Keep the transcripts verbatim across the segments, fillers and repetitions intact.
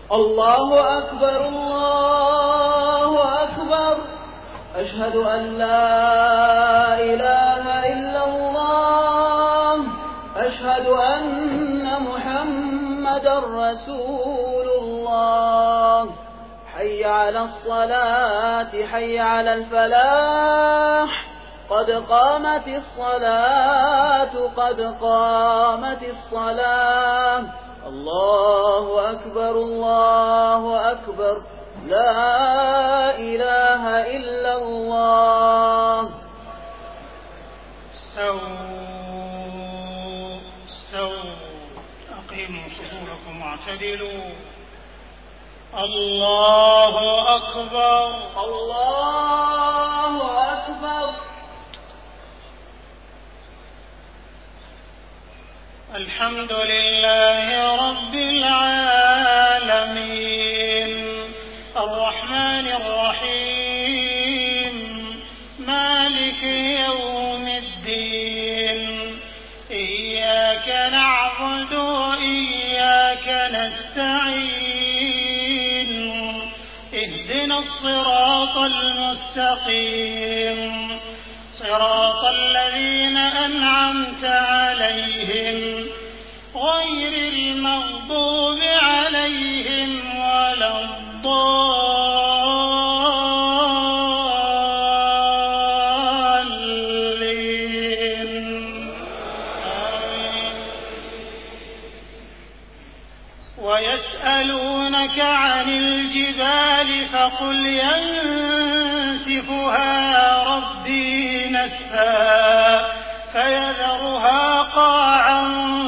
الله أكبر الله أكبر. أشهد أن لا إله إلا الله. أشهد أن محمدا رسول الله. حي على الصلاة حي على الفلاح. قد قامت الصلاة قد قامت الصلاة. الله أكبر الله أكبر. لا إله إلا الله. استووا استووا أقيموا صفوفكم واعتدلوا. الله أكبر الله أكبر. الحمد لله رب العالمين الرحمن الرحيم مالك يوم الدين. إياك نعبد وإياك نستعين. اهدنا الصراط المستقيم صراط الذين أنعمت عليهم غير المغضوب عليهم ولا الضالين. ويسألونك عن الجبال فقل ينسفها ربي نسفا فيذرها قاعا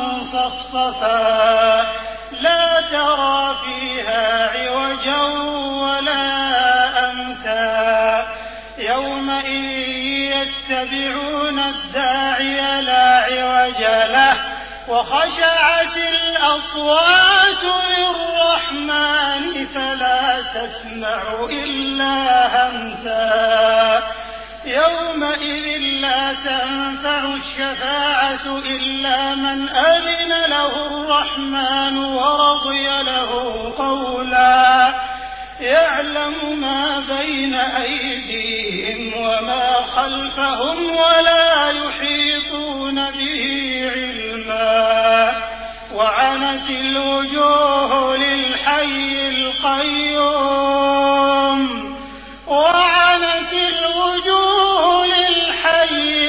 صفصفا لا ترى فيها عوجا ولا أمتا. يومئذ يتبعون الداعي لا عوج له وخشعت الأصوات للرحمن فلا تسمع إلا همسا. يومئذ لا تنفع الشفاعة إلا من أذن له الرحمن ورضي له قولا. يعلم ما بين أيديهم وما خلفهم ولا يحيطون به علما. وعنت الوجوه للحي القيوم وعنت الوجوه للحي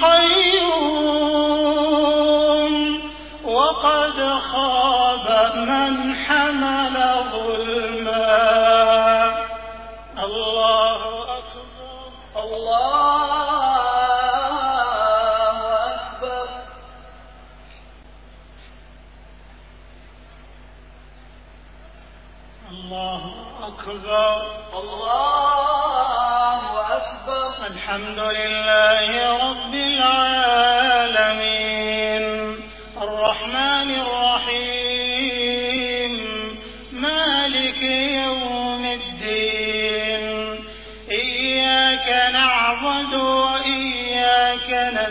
القيوم وقد خاب من حمل ظلما. الله أكبر الله أكبر. الله أكبر الله أكبر. الحمد لله رب العالمين الرحمن الرحيم مالك يوم الدين. إياك نعبد وإياك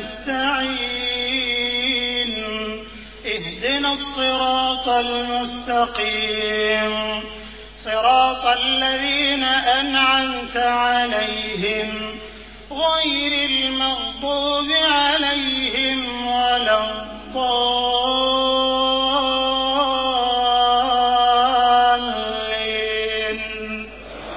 نستعين. اهدنا الصراط المستقيم صراط الذين أنعمت عليهم غير المغضوب عليهم ولا الضالين.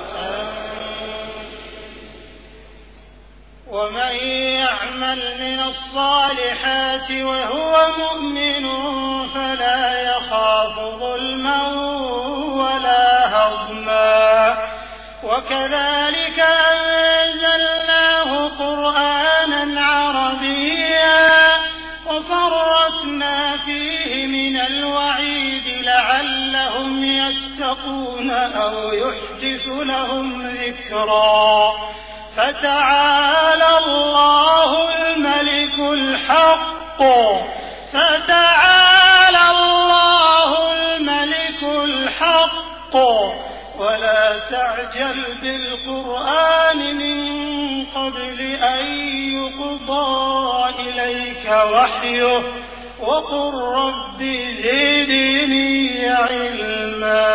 ومن يعمل من الصالحات وهو مؤمن فلا يخاف ظلما ولا هضما. وكذلك أنزلناه قرآنا عربيا وصرفنا فيه من الوعيد لعلهم يتقون أو يحدث لهم ذكرا. فتعالى الله الملك الحق فتعالى الله الملك الحق. ولا تعجل بالقرآن من قبل أن يقضى إليك وحيه وقل رب زدني علما.